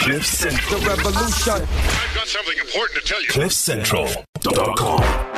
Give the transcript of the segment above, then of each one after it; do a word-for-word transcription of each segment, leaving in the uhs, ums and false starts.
Cliff Central. The revolution. I've got something important to tell you. cliff central dot com.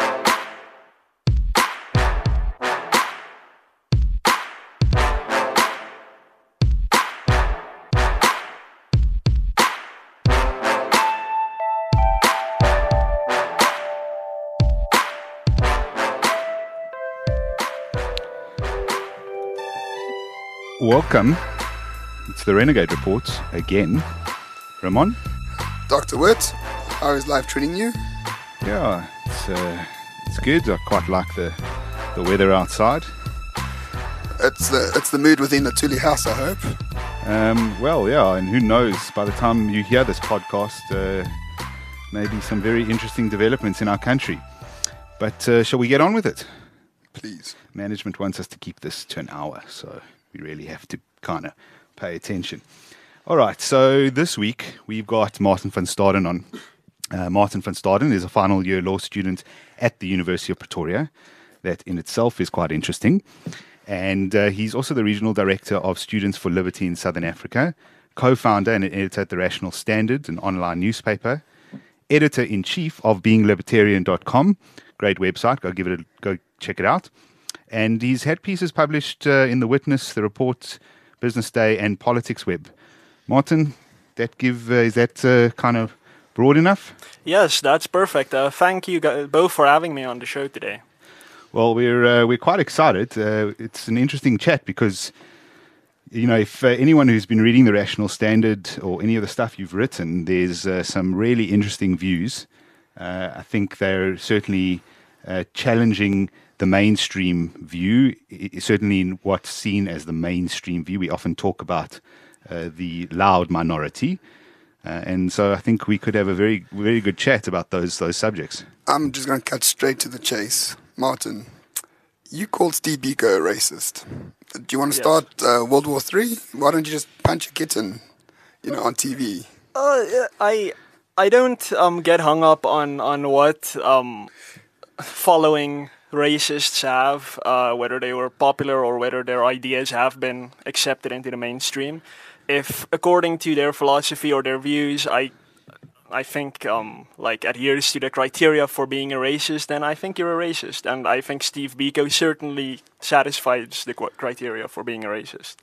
Welcome. It's the Renegade Report again. Ramon? Doctor Witt, how is life treating you? Yeah, it's uh, it's good. I quite like the the weather outside. It's the it's the mood within the Thule house, I hope. Um, well, yeah, and who knows? By the time you hear this podcast, uh, maybe some very interesting developments in our country. But uh, shall we get on with it? Please. Management wants us to keep this to an hour, so we really have to kind of pay attention. All right, so this week we've got Martin van Staden on. Uh, Martin van Staden is a final year law student at the University of Pretoria. That in itself is quite interesting. And uh, he's also the Regional Director of Students for Liberty in Southern Africa, co-founder and editor at the Rational Standard, an online newspaper, editor-in-chief of being libertarian dot com. Great website, go give it a, go check it out. And he's had pieces published uh, in The Witness, The Report, Business Day, and Politics Web. Martin, that give uh, is that uh, kind of broad enough? Yes, that's perfect. Uh, thank you guys both for having me on the show today. Well, we're uh, we're quite excited. Uh, it's an interesting chat because, you know, if uh, anyone who's been reading the Rational Standard or any of the stuff you've written, there's uh, some really interesting views. Uh, I think they're certainly uh, challenging the mainstream view, I- certainly in what's seen as the mainstream view. We often talk about uh, the loud minority. Uh, and so I think we could have a very, very good chat about those those subjects. I'm just going to cut straight to the chase. Martin, you called Steve Biko a racist. Do you want to Yes. start uh, World War Three? Why don't you just punch a kitten, you know, on T V? Uh, I I don't um get hung up on on what um following racists have, uh, whether they were popular or whether their ideas have been accepted into the mainstream. If according to their philosophy or their views, I I think um like adheres to the criteria for being a racist, then I think you're a racist, and I think Steve Biko certainly satisfies the qu- criteria for being a racist.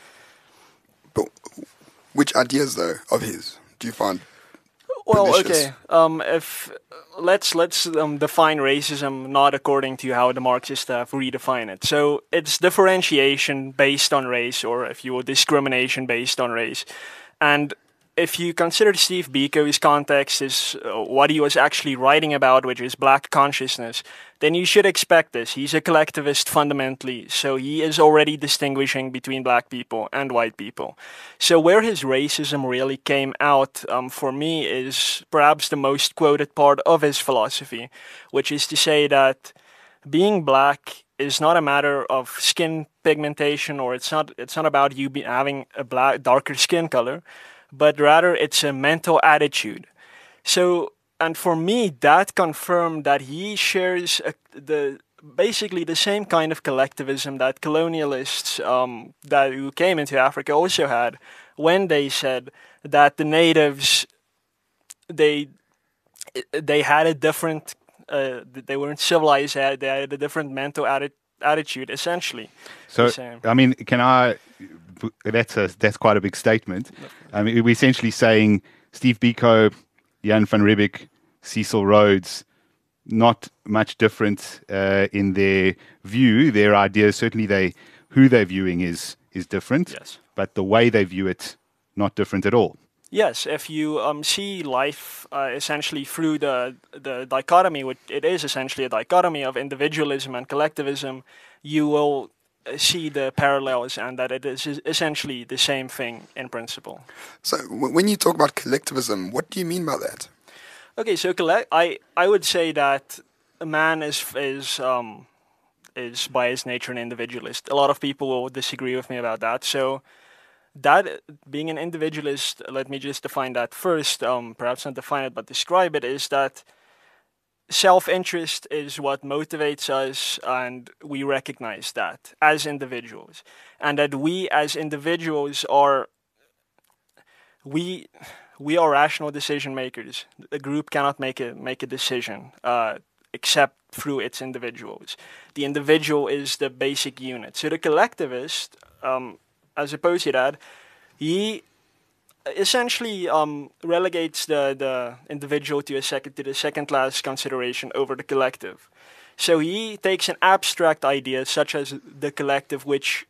But which ideas, though, of his do you find Well, pernicious? okay. Um, if let's let's um, define racism not according to how the Marxists have redefined it. So it's differentiation based on race, or if you will, discrimination based on race. And if you consider Steve Biko's context is uh, what he was actually writing about, which is black consciousness, then you should expect this. He's a collectivist fundamentally, so he is already distinguishing between black people and white people. So where his racism really came out um, for me is perhaps the most quoted part of his philosophy, which is to say that being black is not a matter of skin pigmentation, or it's not it's not about you be having a black darker skin color, but rather it's a mental attitude. So, and for me, that confirmed that he shares a, the basically the same kind of collectivism that colonialists um, that who came into Africa also had, when they said that the natives they they had a different uh, they weren't civilized, they had, they had a different mental atti- attitude essentially. So, The same. I mean, can I? That's a that's quite a big statement. I mean, we're essentially saying Steve Biko, Jan van Riebeeck, Cecil Rhodes, not much different uh, in their view. Their ideas, certainly, they who they're viewing is is different. Yes. But the way they view it, not different at all. Yes, if you um, see life uh, essentially through the the dichotomy, which it is essentially a dichotomy of individualism and collectivism, you will uh, see the parallels, and that it is essentially the same thing in principle. So w- when you talk about collectivism, what do you mean by that? Okay, so collect, I I would say that a man is is um is by his nature an individualist. A lot of people will disagree with me about that. So that being an individualist, let me just define that first. Um, perhaps not define it, but describe it. Is that self-interest is what motivates us, and we recognize that as individuals, and that we as individuals are we we are rational decision makers. A group cannot make a make a decision uh, except through its individuals. The individual is the basic unit. So the collectivist, um, as opposed to that, he essentially um, relegates the, the individual to a second to the second class consideration over the collective. So he takes an abstract idea such as the collective, which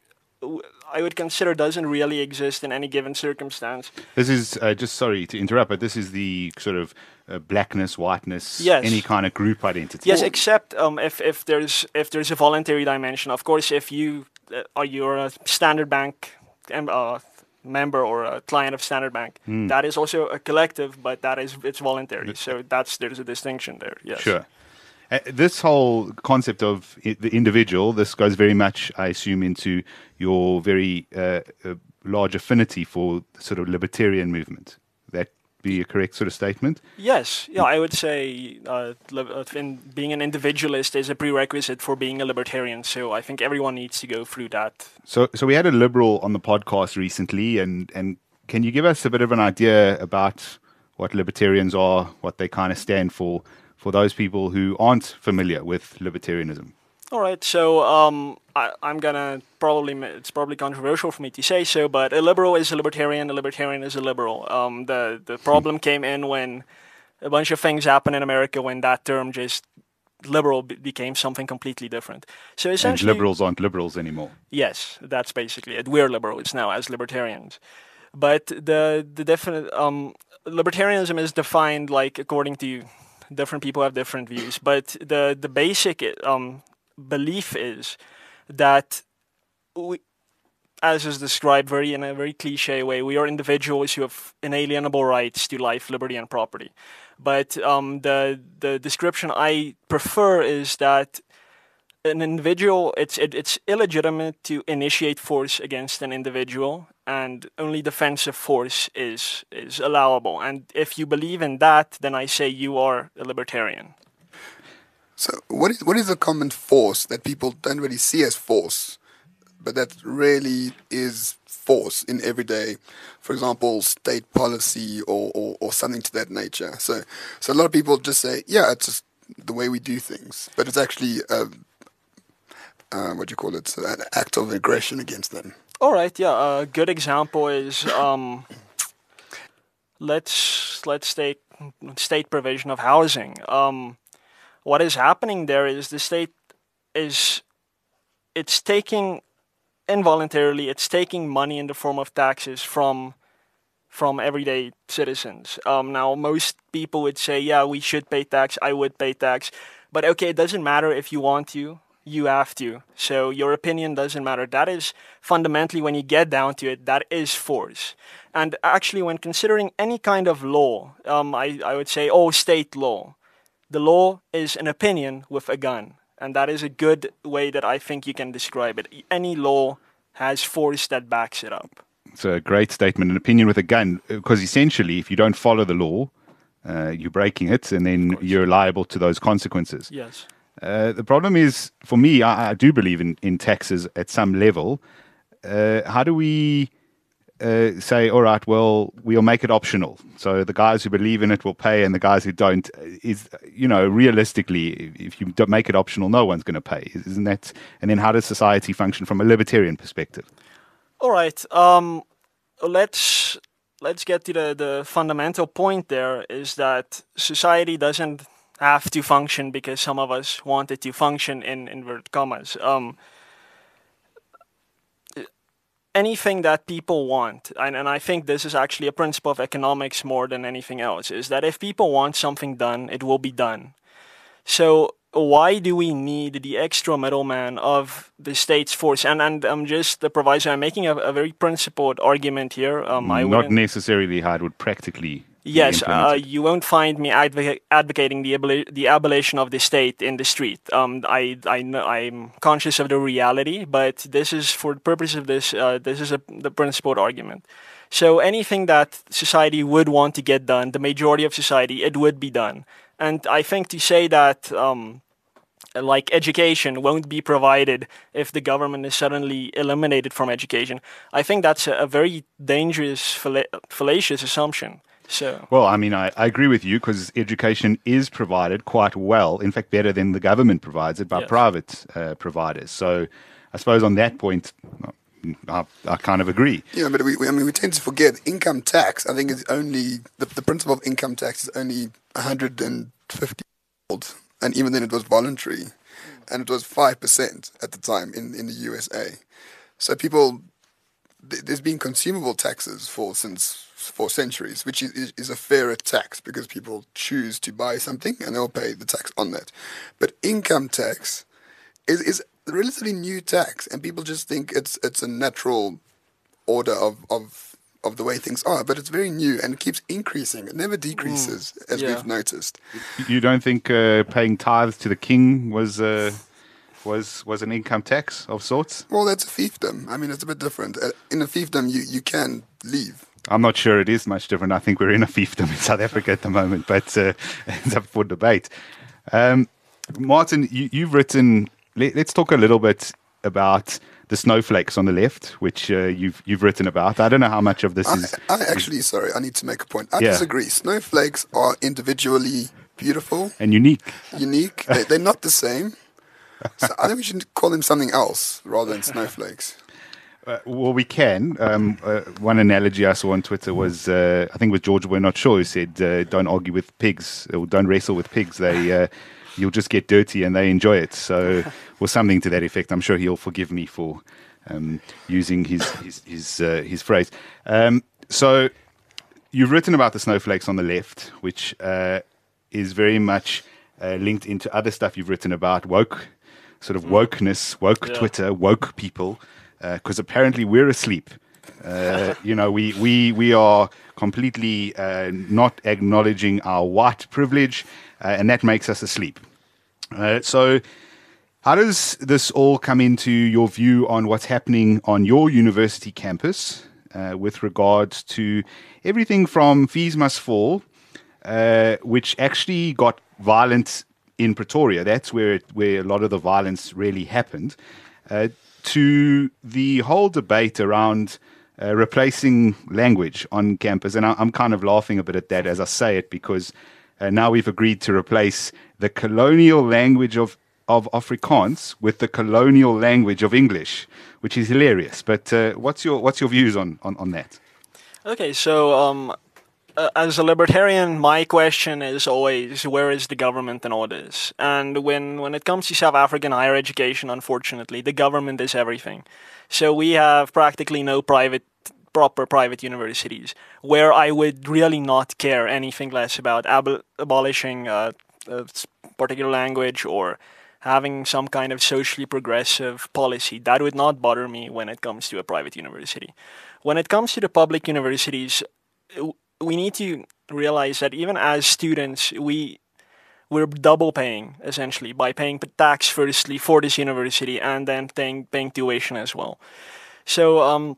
I would consider doesn't really exist in any given circumstance. This is, uh, just sorry to interrupt, but this is the sort of uh, blackness, whiteness, Yes. any kind of group identity. Yes, except um, if, if there's if there's a voluntary dimension. Of course, if you uh, are you're a Standard Bank um, uh, member or a client of Standard Bank, Hmm. that is also a collective, but that is it's voluntary. So that's there's a distinction there. Yes. Sure. Uh, this whole concept of I- the individual, this goes very much, I assume, into your very uh, uh, large affinity for the sort of libertarian movement. That be a correct sort of statement? Yes, yeah, I would say uh, li- uh, in being an individualist is a prerequisite for being a libertarian. So I think everyone needs to go through that. So, so we had a liberal on the podcast recently, and, and can you give us a bit of an idea about what libertarians are, what they kind of stand for, for those people who aren't familiar with libertarianism? All right, so um, I, I'm gonna probably ma- it's probably controversial for me to say so, but a liberal is a libertarian, a libertarian is a liberal. Um, the the problem came in when a bunch of things happened in America when that term just liberal be- became something completely different. So And essentially, liberals aren't liberals anymore. yes, that's basically it. We're liberals now as libertarians, but the the definite um, libertarianism is defined like according to different people have different views, but the the basic um, belief is that we, as is described very in a very cliche way, we are individuals who have inalienable rights to life, liberty, and property. But um, the the description I prefer is that an individual, it's it, it's illegitimate to initiate force against an individual, and only defensive force is is allowable. And if you believe in that, then I say you are a libertarian. So, what is what is a common force that people don't really see as force, but that really is force in everyday, for example, state policy or, or, or something to that nature? So, so a lot of people just say, yeah, it's just the way we do things, but it's actually a, uh, what do you call it, so an act of aggression against them. All right, yeah. A good example is um, let's let's take state provision of housing. Um, what is happening there is the state is it's taking involuntarily it's taking money in the form of taxes from from everyday citizens. Um, now, most people would say, yeah, we should pay tax. I would pay tax, but okay, it doesn't matter if you want to. You have to. So your opinion doesn't matter. That is fundamentally, when you get down to it, that is force. And actually, when considering any kind of law, um, I, I would say, oh, state law. The law is an opinion with a gun. And that is a good way that I think you can describe it. Any law has force that backs it up. It's a great statement, an opinion with a gun, because essentially, if you don't follow the law, uh, you're breaking it, and then you're liable to those consequences. Yes. Uh, the problem is, for me, I, I do believe in, in taxes at some level. Uh, how do we uh, say, all right, well, we'll make it optional? So the guys who believe in it will pay, and the guys who don't, is, you know, realistically, if you don't make it optional, no one's going to pay. Isn't that? And then how does society function from a libertarian perspective? All right. Um, let's let's get to the, the fundamental point there is that society doesn't have to function because some of us want it to function in inverted commas. Um, anything that people want, and, and I think this is actually a principle of economics more than anything else, is that if people want something done, it will be done. So why do we need the extra middleman of the state's force? And and I'm just the proviso. I'm making a, a very principled argument here. Um, I Not wouldn't- necessarily how it would practically be Yes, uh, implemented. you won't find me advoca- advocating the aboli- the abolition of the state in the street. Um, I I know I'm conscious of the reality, but this is for the purpose of this. Uh, this is a, the principled argument. So anything that society would want to get done, the majority of society, it would be done. And I think to say that, um, like education won't be provided if the government is suddenly eliminated from education, I think that's a, a very dangerous, falla- fallacious assumption. So, Well, I mean, I, I agree with you because education is provided quite well, in fact, better than the government provides it by Yes. private uh, providers. So I suppose on that point, I, I kind of agree. Yeah, but we, we, I mean, we tend to forget income tax. I think is only the, the principle of income tax is only one hundred fifty, old, and even then it was voluntary, and it was five percent at the time in, in the U S A. So people, th- there's been consumable taxes for since for centuries, which is, is, is a fairer tax because people choose to buy something and they'll pay the tax on that. But income tax is is a relatively new tax, and people just think it's it's a natural order of of of the way things are, but it's very new and it keeps increasing. It never decreases, mm, as yeah. we've noticed. You don't think uh, paying tithes to the king was uh, was was an income tax of sorts? Well, that's a fiefdom. I mean, it's a bit different. Uh, in a fiefdom, you, you can leave. I'm not sure it is much different. I think we're in a fiefdom in South Africa at the moment, but uh, it's up for debate. Um, Martin, you, you've written. Let, let's talk a little bit about the snowflakes on the left, which uh, you've you've written about. I don't know how much of this I, is. I actually, sorry, I need to make a point. I Yeah. disagree. Snowflakes are individually beautiful, And unique. unique. They, they're not the same. So I think we should call them something else rather than snowflakes. Uh, well, we can. Um, uh, one analogy I saw on Twitter was, uh, I think it was George Bernard Shaw who said, uh, "Don't argue with pigs, or don't wrestle with pigs. They, uh, you'll just get dirty, and they enjoy it." So, or something to that effect. I'm sure he'll forgive me for um, using his his his, uh, his phrase. Um, so, you've written about the snowflakes on the left, which uh, is very much uh, linked into other stuff you've written about woke, sort of wokeness, woke Yeah. Twitter, woke people. Because uh, apparently we're asleep. Uh, you know, we we we are completely uh, not acknowledging our white privilege, uh, and that makes us asleep. Uh, so, how does this all come into your view on what's happening on your university campus uh, with regards to everything from Fees Must Fall, uh, which actually got violent in Pretoria? That's where it, where a lot of the violence really happened. Uh, to the whole debate around uh, replacing language on campus. And I, I'm kind of laughing a bit at that as I say it, because uh, now we've agreed to replace the colonial language of, of Afrikaans with the colonial language of English, which is hilarious. But uh, what's your what's your views on, on, on that? okay, so um, uh, as a libertarian, my question is always, where is the government in all this? And when, when it comes to South African higher education, unfortunately, the government is everything. So we have practically no private, proper private universities, where I would really not care anything less about ab- abolishing uh, a particular language or having some kind of socially progressive policy. That would not bother me when it comes to a private university. When it comes to the public universities, we need to realize that even as students, we we're double paying essentially by paying tax firstly for this university and then paying paying tuition as well. So um,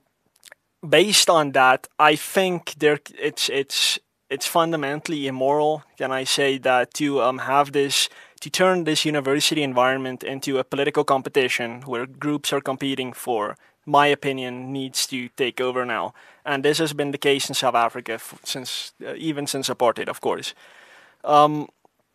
based on that, I think there it's it's it's fundamentally immoral. Can I say that to um, have this to turn this university environment into a political competition where groups are competing for, my opinion, needs to take over now. And this has been the case in South Africa f- since, uh, even since apartheid, of course. Um,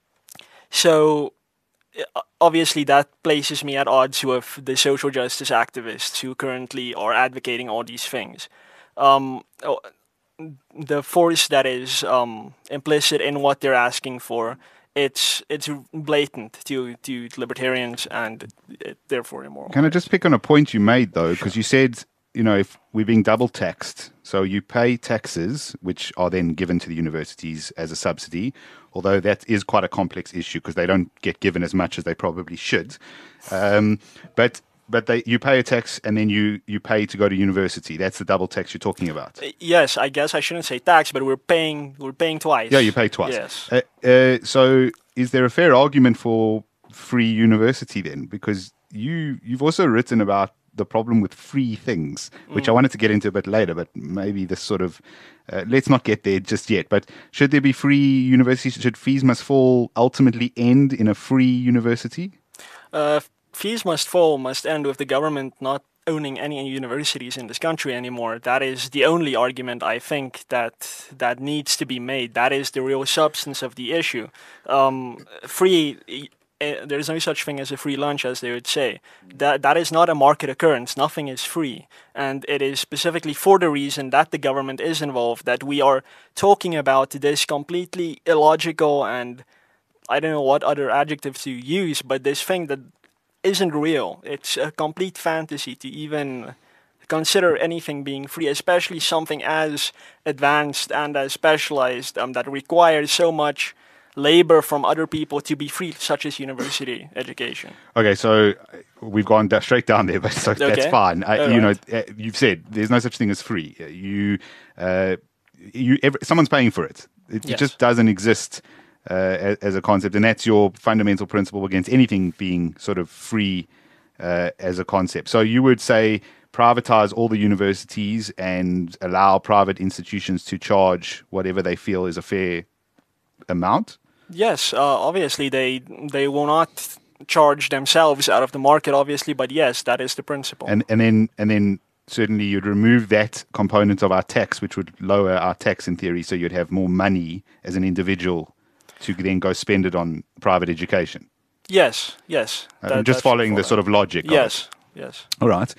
so, uh, obviously, that places me at odds with the social justice activists who currently are advocating all these things. Um, oh, the force that is um, implicit in what they're asking for, it's it's blatant to, to libertarians and it, therefore immoral. Can I just pick on a point you made, though? Because you said, you know, if we're being double taxed, so you pay taxes, which are then given to the universities as a subsidy, although that is quite a complex issue because they don't get given as much as they probably should. Um, but but they you pay a tax and then you, you pay to go to university. That's the double tax you're talking about. Yes, I guess I shouldn't say tax, but we're paying we're paying twice. Yeah, you pay twice. Yes. Uh, uh, so is there a fair argument for free university then? Because you you've also written about the problem with free things, which mm. I wanted to get into a bit later, but maybe this sort of uh, let's not get there just yet. But should there be free universities? Should Fees Must Fall ultimately end in a free university? Uh, Fees Must Fall must end with the government not owning any universities in this country anymore. That is the only argument I think that that needs to be made. That is the real substance of the issue. Um, free. Uh, there is no such thing as a free lunch, as they would say. That that is not a market occurrence. Nothing is free, and it is specifically for the reason that the government is involved that we are talking about this completely illogical and I don't know what other adjective to use, but this thing that isn't real. It's a complete fantasy to even consider anything being free, especially something as advanced and as specialized um, that requires so much labor from other people to be free, such as university education. Okay, so we've gone da- straight down there, but so Okay. that's fine. Uh, All you right. know, uh, you've said there's no such thing as free. Uh, You, uh, you, every, someone's paying for it. It, it Yes. just doesn't exist uh, as, as a concept, and that's your fundamental principle against anything being sort of free uh, as a concept. So you would say privatize all the universities and allow private institutions to charge whatever they feel is a fair amount. Yes, uh, obviously they they will not charge themselves out of the market, obviously, but yes, that is the principle. And and then and then certainly you'd remove that component of our tax, which would lower our tax in theory, so you'd have more money as an individual to then go spend it on private education. yes, yes. Uh, that- just that's following the follow. sort of logic. of it. Yes, yes. All right.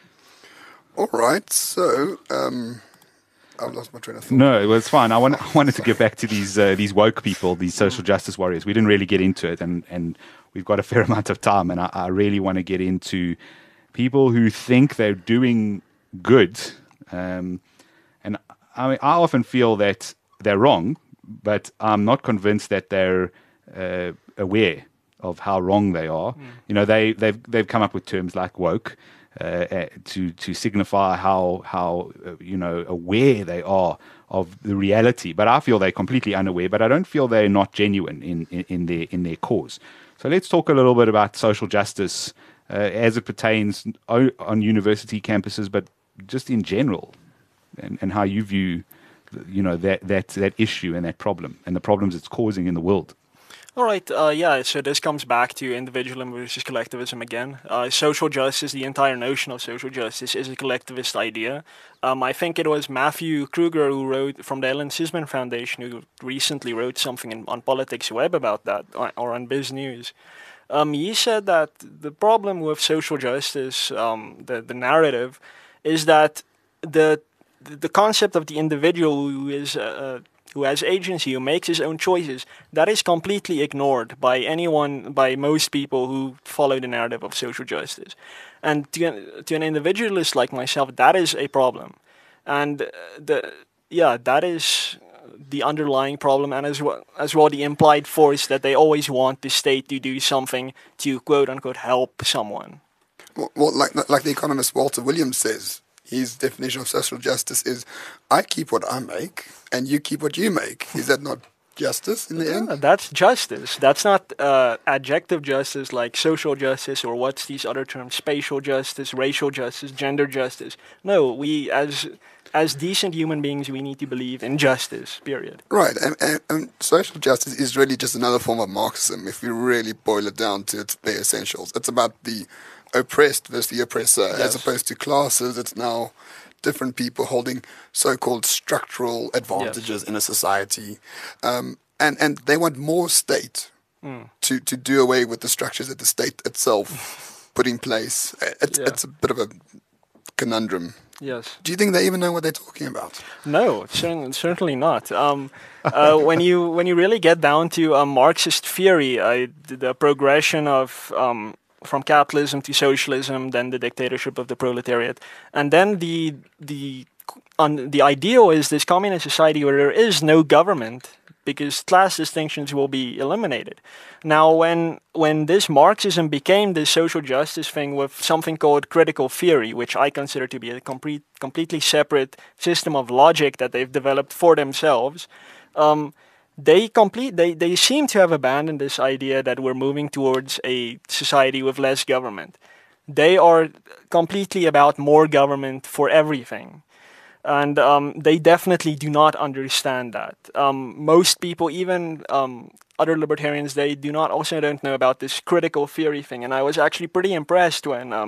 All right, so um, I've lost my train of thought. No, it was fine. I, want, I wanted to get back to these uh, these woke people, these social justice warriors. We didn't really get into it, and, and we've got a fair amount of time, and I, I really want to get into people who think they're doing good. Um, and I mean, I often feel that they're wrong, but I'm not convinced that they're uh, aware of how wrong they are. Mm. You know, they, they've they've come up with terms like woke. Uh, uh, to to signify how how uh, you know aware they are of the reality, but I feel they're completely unaware. But I don't feel they're not genuine in, in, in their in their cause. So let's talk a little bit about social justice uh, as it pertains o- on university campuses, but just in general, and, and how you view you know that that that issue and that problem and the problems it's causing in the world. All right, uh, yeah, so this comes back to individualism versus collectivism again. Uh, social justice, the entire notion of social justice, is a collectivist idea. Um, I think it was Matthew Kruger who wrote, from the Ellen Sisman Foundation, who recently wrote something in, on Politics Web about that, or, or on Biz News. Um, he said that the problem with social justice, um, the, the narrative, is that the the concept of the individual who is uh, who has agency, who makes his own choices, that is completely ignored by anyone, by most people who follow the narrative of social justice. And to, to an individualist like myself, that is a problem. And uh, the yeah, that is the underlying problem, and as well, as well the implied force that they always want the state to do something to quote-unquote help someone. Well, well, like like the economist Walter Williams says, his definition of social justice is, I keep what I make, and you keep what you make. Is that not justice in the end? Yeah, that's justice. That's not uh, adjective justice like social justice, or what's these other terms, spatial justice, racial justice, gender justice. No, we as as decent human beings, we need to believe in justice, period. Right, and, and, and social justice is really just another form of Marxism if we really boil it down to its bare essentials. It's about the oppressed versus the oppressor, Yes. as opposed to classes. It's now different people holding so-called structural advantages in a society, um, and and they want more state Mm. to to do away with the structures that the state itself put in place. It's Yeah. it's a bit of a conundrum. Yes. Do you think they even know what they're talking about? No, cer- certainly not. Um, uh, when you when you really get down to um, Marxist theory, uh, the, the progression of um, from capitalism to socialism, then the dictatorship of the proletariat, and then the the on the ideal is this communist society where there is no government, because class distinctions will be eliminated. Now, when when this Marxism became this social justice thing with something called critical theory, which I consider to be a complete, completely separate system of logic that they've developed for themselves, um, they complete they, they seem to have abandoned this idea that we're moving towards a society with less government. They are completely about more government for everything. And um, they definitely do not understand that. Um, most people, even um, other libertarians, they do not also don't know about this critical theory thing. And I was actually pretty impressed when um,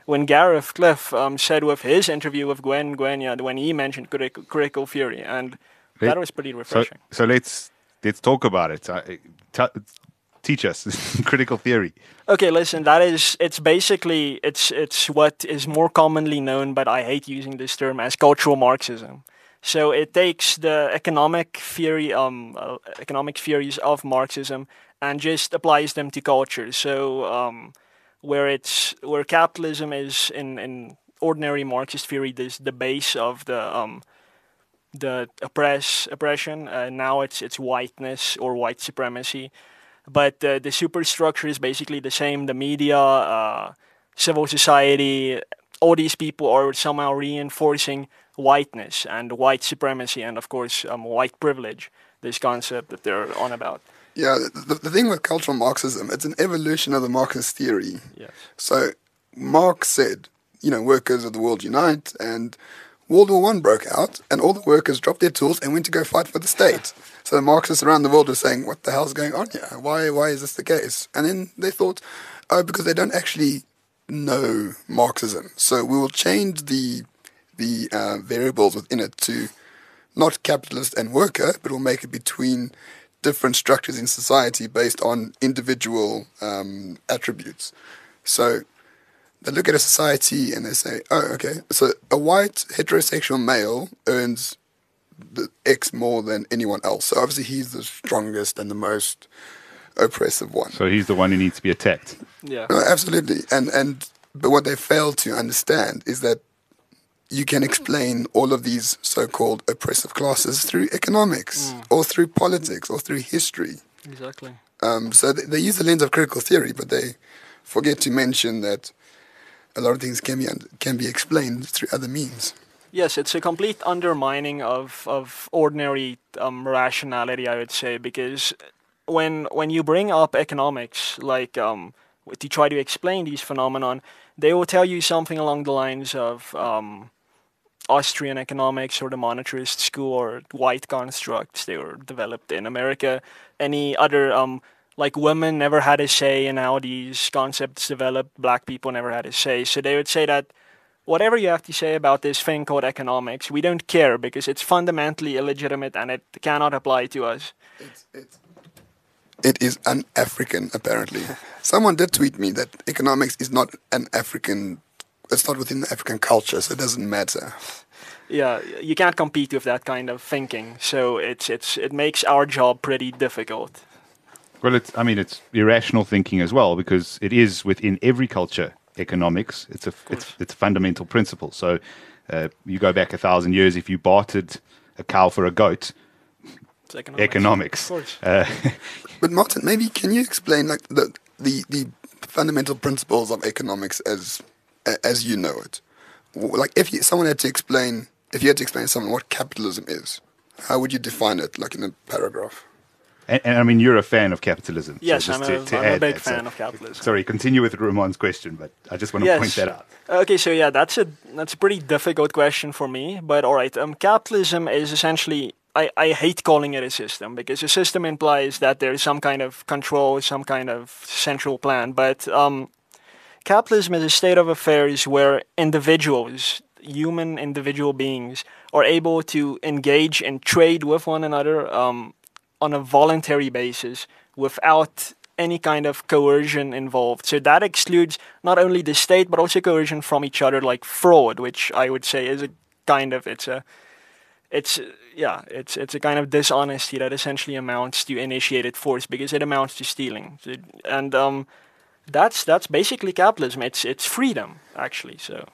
when Gareth Cliff um, said with his interview with Gwen, Gwen, yeah, when he mentioned critical, critical theory, and Let- that was pretty So, refreshing. so let's let's talk about it. I, t- teach us critical theory. Okay, listen, that is, it's basically, it's it's what is more commonly known, but I hate using this term, as cultural Marxism. So it takes the economic theory, um, uh, economic theories of Marxism, and just applies them to culture. So um, where it's where capitalism is in, in ordinary Marxist theory, this the base of the um, the oppress oppression. Uh, now it's it's whiteness or white supremacy. But uh, the superstructure is basically the same. The media, uh, civil society, all these people are somehow reinforcing whiteness and white supremacy and, of course, um, white privilege, this concept that they're on about. Yeah, the, the thing with cultural Marxism, it's an evolution of the Marxist theory. Yes. So Marx said, you know, workers of the world unite, and World War One broke out, and all the workers dropped their tools and went to go fight for the state. So the Marxists around the world were saying, what the hell's going on here? Why why is this the case? And then they thought, oh, because they don't actually know Marxism. So we will change the the uh, variables within it to not capitalist and worker, but we'll make it between different structures in society based on individual um, attributes. So they look at a society and they say, oh, okay, so a white heterosexual male earns the X more than anyone else. So obviously he's the strongest and the most oppressive one. So he's the one who needs to be attacked. Yeah. No, absolutely. And and but what they fail to understand is that you can explain all of these so-called oppressive classes through economics Mm. or through politics or through history. Exactly. Um, so they, they use the lens of critical theory, but they forget to mention that a lot of things can be un- can be explained through other means. Yes, it's a complete undermining of of ordinary um, rationality, I would say, because when when you bring up economics, like um, to try to explain these phenomenon, they will tell you something along the lines of um, Austrian economics or the monetarist school or white constructs. They were developed in America. Any other um, like women never had a say in how these concepts developed. Black people never had a say. So they would say that whatever you have to say about this thing called economics, we don't care because it's fundamentally illegitimate and it cannot apply to us. It's, it's, it is un-African, apparently. Someone did tweet me that economics is not an African, it's not within the African culture, so it doesn't matter. Yeah, you can't compete with that kind of thinking. So it's it's it makes our job pretty difficult. Well, it's, I mean, it's irrational thinking as well, because it is within every culture, economics. It's a, it's, it's a fundamental principle. So uh, you go back a thousand years, if you bartered a cow for a goat, It's economics. economics. Of course. Uh, But Martin, maybe can you explain like the the, the fundamental principles of economics as as you know it? Like if you, someone had to explain, if you had to explain to someone what capitalism is, how would you define it, like in a paragraph? and, and I mean, you're a fan of capitalism. so Yes, just I'm, to- a, to I'm a add big that, so- fan of capitalism. Sorry, continue with Ramon's question, but I just want to Yes. point that out. Okay, so yeah, that's a that's a pretty difficult question for me. But all right, um, capitalism is essentially, I, I hate calling it a system because a system implies that there is some kind of control, some kind of central plan. But um, capitalism is a state of affairs where individuals, human individual beings, are able to engage and trade with one another um, on a voluntary basis without any kind of coercion involved. So that excludes not only the state but also coercion from each other, like fraud, which I would say is a kind of it's a it's yeah it's it's a kind of dishonesty that essentially amounts to initiated force because it amounts to stealing. So, and um, that's that's basically capitalism. It's it's freedom actually. So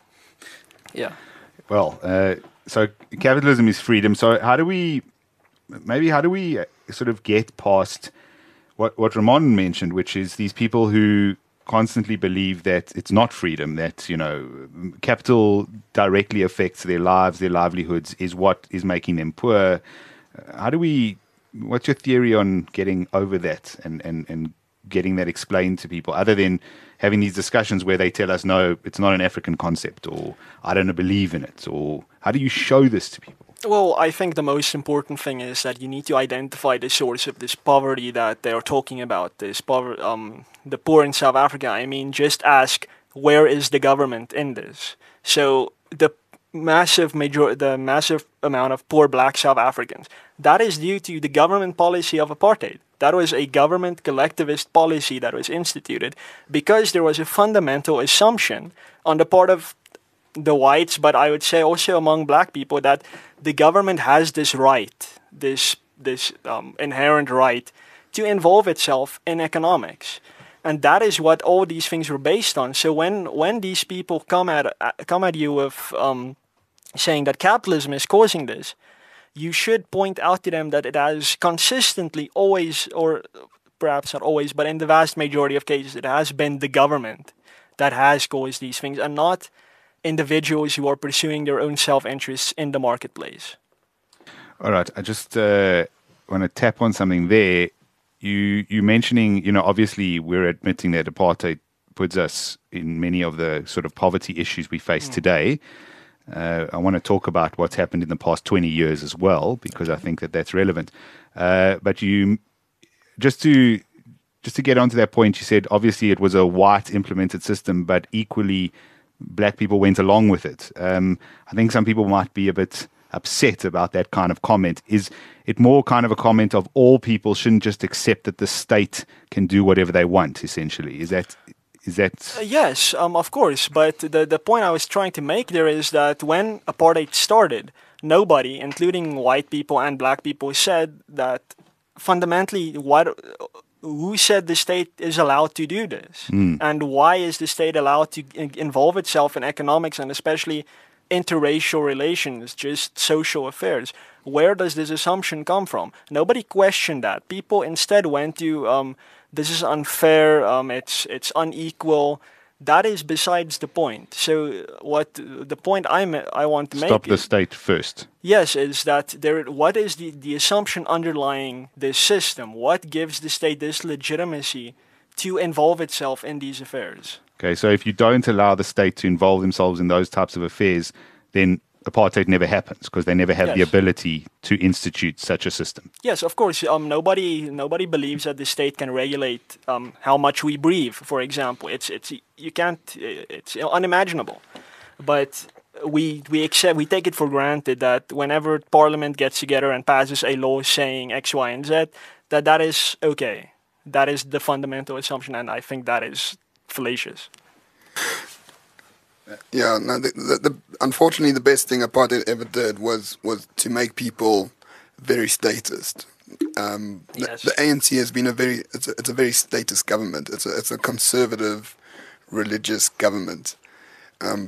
yeah. Well, uh, so capitalism is freedom. So how do we, maybe how do we uh, sort of get past what what Ramon mentioned, which is these people who constantly believe that it's not freedom, that, you know, capital directly affects their lives, their livelihoods, is what is making them poor. Uh, How do we, what's your theory on getting over that and, and, and getting that explained to people, other than having these discussions where they tell us, no, it's not an African concept, or I don't believe in it, or how do you show this to people? Well, I think the most important thing is that you need to identify the source of this poverty that they're talking about, this poverty, um, the poor in South Africa. I mean, just ask where is the government in this? So the massive major, the massive amount of poor black South Africans, that is due to the government policy of apartheid. That was a government collectivist policy that was instituted because there was a fundamental assumption on the part of the whites, but I would say also among black people, that the government has this right, this this um, inherent right to involve itself in economics. And that is what all these things were based on. So when, when these people come at uh, come at you with um, saying that capitalism is causing this, you should point out to them that it has consistently always, or perhaps not always, but in the vast majority of cases, it has been the government that has caused these things, and not individuals who are pursuing their own self-interests in the marketplace. All right, I just uh, want to tap on something there. You you mentioning, you know, obviously we're admitting that apartheid puts us in many of the sort of poverty issues we face mm. today. Uh, I want to talk about what's happened in the past twenty years as well, because I think that that's relevant. Uh, but you, just to just to get onto that point, you said obviously it was a white implemented system, but equally black people went along with it. Um, I think some people might be a bit upset about that kind of comment. Is it more kind of a comment of all people shouldn't just accept that the state can do whatever they want, essentially? Is that... Is that uh, yes, um, of course. But the the point I was trying to make there is that when apartheid started, nobody, including white people and black people, said that fundamentally what who said the state is allowed to do this, mm. and why is the state allowed to in- involve itself in economics and especially interracial relations, just social affairs? Where does this assumption come from? Nobody questioned that. People instead went to um, this is unfair, um, it's it's unequal. That is besides the point. So what the point I'm, I want to Stop make... Stop the is, state first. Yes, is that there. What is the, the assumption underlying this system? What gives the state this legitimacy to involve itself in these affairs? Okay, so if you don't allow the state to involve themselves in those types of affairs, then apartheid never happens, because they never have yes. the ability to institute such a system. Yes, of course. Um, nobody, nobody believes that the state can regulate um, how much we breathe. For example, it's it's you can't. It's unimaginable. But we we accept, we take it for granted that whenever Parliament gets together and passes a law saying X, Y, and Z, that that is okay. That is the fundamental assumption, and I think that is fallacious. Yeah, no, the, the, the, unfortunately, the best thing apartheid ever did was was to make people very statist. Um, yes. the, the A N C has been a very it's a, it's a very statist government. It's a it's a conservative, religious government. Um,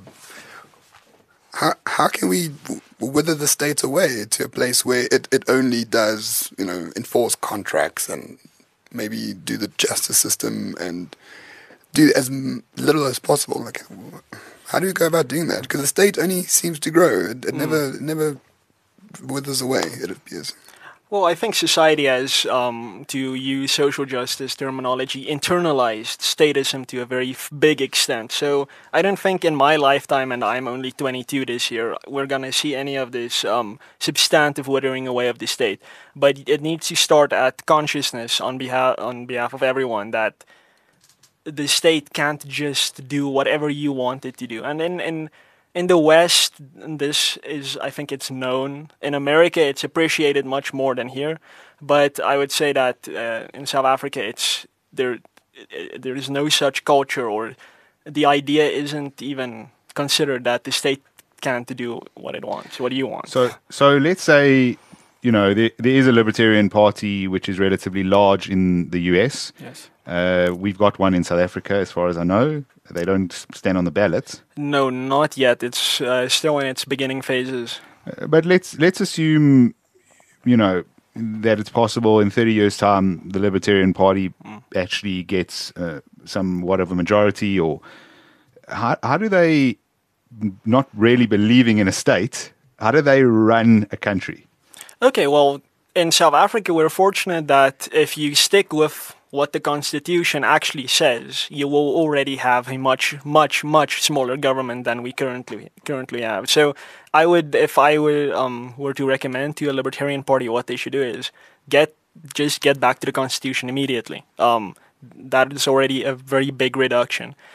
how how can we wither the state away to a place where it, it only does, you know, enforce contracts and maybe do the justice system and do as little as possible? Like, how do you go about doing that? Because the state only seems to grow. It, it mm. never it never withers away, it appears. Well, I think society has, um, to use social justice terminology, internalized statism to a very f- big extent. So I don't think in my lifetime, and I'm only twenty-two this year, we're going to see any of this um, substantive withering away of the state. But it needs to start at consciousness on behalf on behalf of everyone that the state can't just do whatever you want it to do. And in, in in the West, this is, I think it's known. In America, it's appreciated much more than here. But I would say that uh, in South Africa, it's there. There is no such culture, or the idea isn't even considered that the state can't do what it wants. What do you want? So, so let's say, you know, there, there is a Libertarian Party which is relatively large in the U S. Yes. Uh, we've got one in South Africa, as far as I know. They don't stand on the ballot. No, not yet. It's uh, still in its beginning phases. Uh, but let's let's assume, you know, that it's possible in thirty years' time the Libertarian Party mm. actually gets uh, somewhat of a majority. Or how how do they, not really believing in a state, how do they run a country? Okay, well, in South Africa, we're fortunate that if you stick with what the Constitution actually says, you will already have a much, much, much smaller government than we currently currently have. So I would, if I were um, were to recommend to a Libertarian Party, what they should do is get just get back to the Constitution immediately. Um, that is already a very big reduction.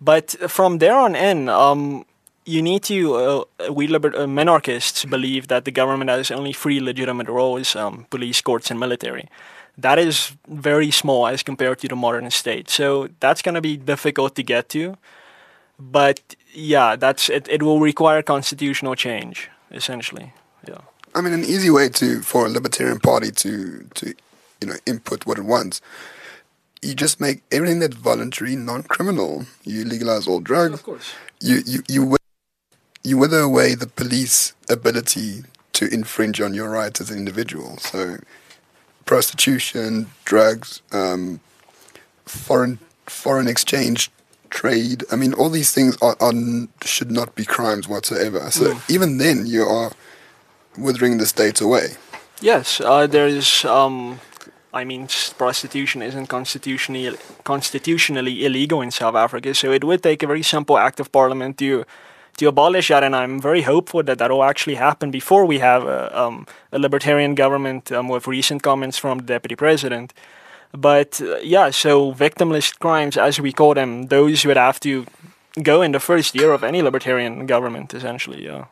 But from there on in, um, you need to, uh, we liber- uh, minarchists believe that the government has only three legitimate roles, um, police, courts, and military. That is very small as compared to the modern state. So that's going to be difficult to get to. But yeah, that's it, it will require constitutional change, essentially. Yeah. I mean, an easy way to for a libertarian party to, to you know, input what it wants, you just make everything that's voluntary non-criminal. You legalize all drugs. Of course. You, you, you you wither away the police ability to infringe on your rights as an individual. So prostitution, drugs, um, foreign foreign exchange trade. I mean, all these things are, are should not be crimes whatsoever. So Mm. even then, you are withering the state away. Yes, uh, there's, um, I mean, s- prostitution isn't constitutionally constitutionally illegal in South Africa, so it would take a very simple act of parliament to to abolish that, and I'm very hopeful that that will actually happen before we have a, um, a libertarian government um, with recent comments from the deputy president. But uh, yeah, so victimless crimes, as we call them, those would have to go in the first year of any libertarian government, essentially, yeah.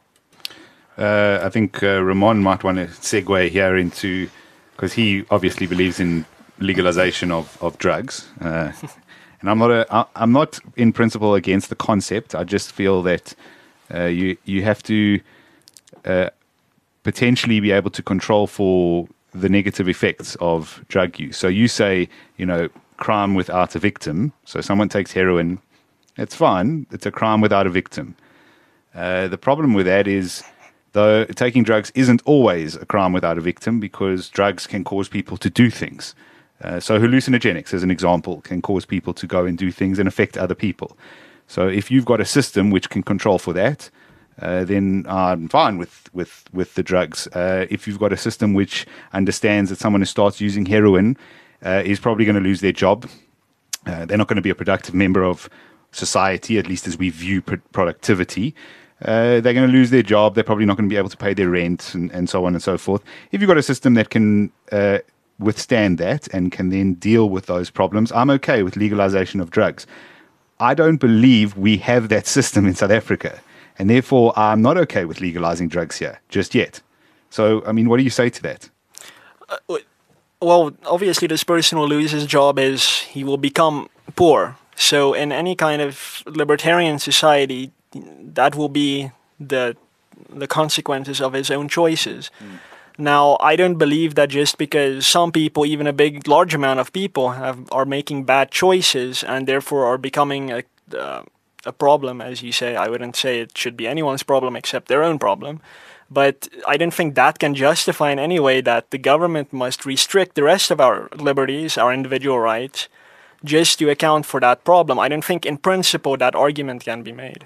Uh, I think uh, Ramon might want to segue here into, because he obviously believes in legalization of, of drugs. Uh, and I'm not a, I, I'm not in principle against the concept. I just feel that uh, you you have to uh, potentially be able to control for the negative effects of drug use. So you say, you know, crime without a victim. So someone takes heroin, it's fine. It's a crime without a victim. Uh, the problem with that is, though, taking drugs isn't always a crime without a victim, because drugs can cause people to do things. Uh, so hallucinogenics, as an example, can cause people to go and do things and affect other people. So if you've got a system which can control for that, uh, then I'm fine with, with, with the drugs. Uh, if you've got a system which understands that someone who starts using heroin uh, is probably going to lose their job, uh, they're not going to be a productive member of society, at least as we view pr- productivity, Uh, they're going to lose their job. They're probably not going to be able to pay their rent, and, and so on and so forth. If you've got a system that can uh, withstand that and can then deal with those problems, I'm okay with legalization of drugs. I don't believe we have that system in South Africa, and therefore I'm not okay with legalizing drugs here just yet. So, I mean, what do you say to that? Uh, well, obviously this person will lose his job as he will become poor. So in any kind of libertarian society, that will be the the consequences of his own choices. Mm. Now, I don't believe that just because some people, even a big, large amount of people, have, are making bad choices and therefore are becoming a, uh, a problem, as you say. I wouldn't say it should be anyone's problem except their own problem. But I don't think that can justify in any way that the government must restrict the rest of our liberties, our individual rights, just to account for that problem. I don't think in principle that argument can be made.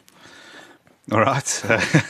All right.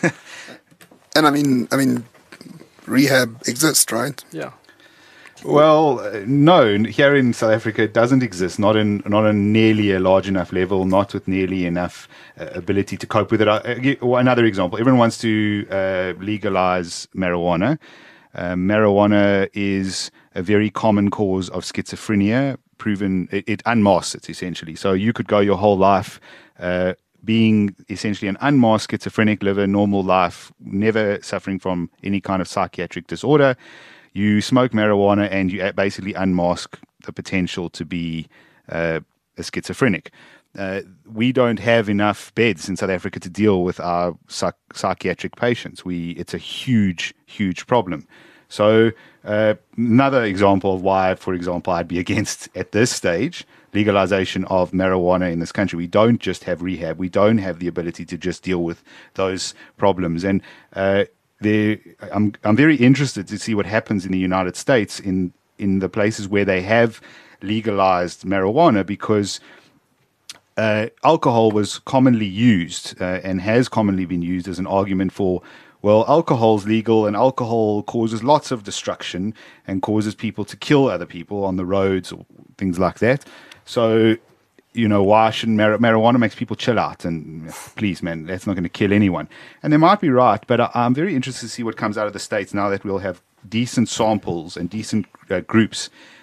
And I mean, I mean, rehab exists, right? Yeah. Well, uh, no. Here in South Africa, it doesn't exist. Not in not on nearly a large enough level. Not with nearly enough uh, ability to cope with it. Uh, give- well, another example. Everyone wants to uh, legalize marijuana. Uh, marijuana is a very common cause of schizophrenia. Proven, it, it unmasks it essentially. So you could go your whole life Uh, being essentially an unmasked schizophrenic, live a normal life, never suffering from any kind of psychiatric disorder. You smoke marijuana and you basically unmask the potential to be uh, a schizophrenic. Uh, we don't have enough beds in South Africa to deal with our psych- psychiatric patients. We It's a huge, huge problem. So uh, another example of why, for example, I'd be against, at this stage, legalization of marijuana in this country. We don't just have rehab. We don't have the ability to just deal with those problems. And uh, there, I'm I'm very interested to see what happens in the United States in in the places where they have legalized marijuana, because uh, alcohol was commonly used uh, and has commonly been used as an argument for, well, alcohol's legal and alcohol causes lots of destruction and causes people to kill other people on the roads or things like that. So, you know, why shouldn't mar- marijuana makes people chill out? And please, man, that's not going to kill anyone. And they might be right, but I, I'm very interested to see what comes out of the States now that we'll have decent samples and decent uh, groups